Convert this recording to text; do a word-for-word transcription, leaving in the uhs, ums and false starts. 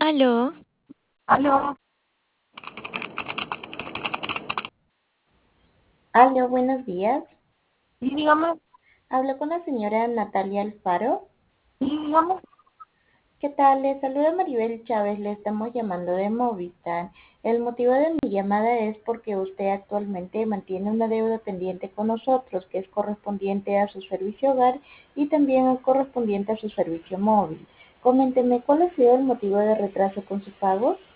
Aló, Aló, Aló, buenos días. sí, dígame, Hablo con la señora Natalia Alfaro. sí, dígame. ¿Qué tal? Le saluda Maribel Chávez, le estamos llamando de Movistar. El motivo de mi llamada es porque usted actualmente mantiene una deuda pendiente con nosotros, que es correspondiente a su servicio hogar y también correspondiente a su servicio móvil. Coménteme, ¿cuál ha sido el motivo de retraso con sus pagos?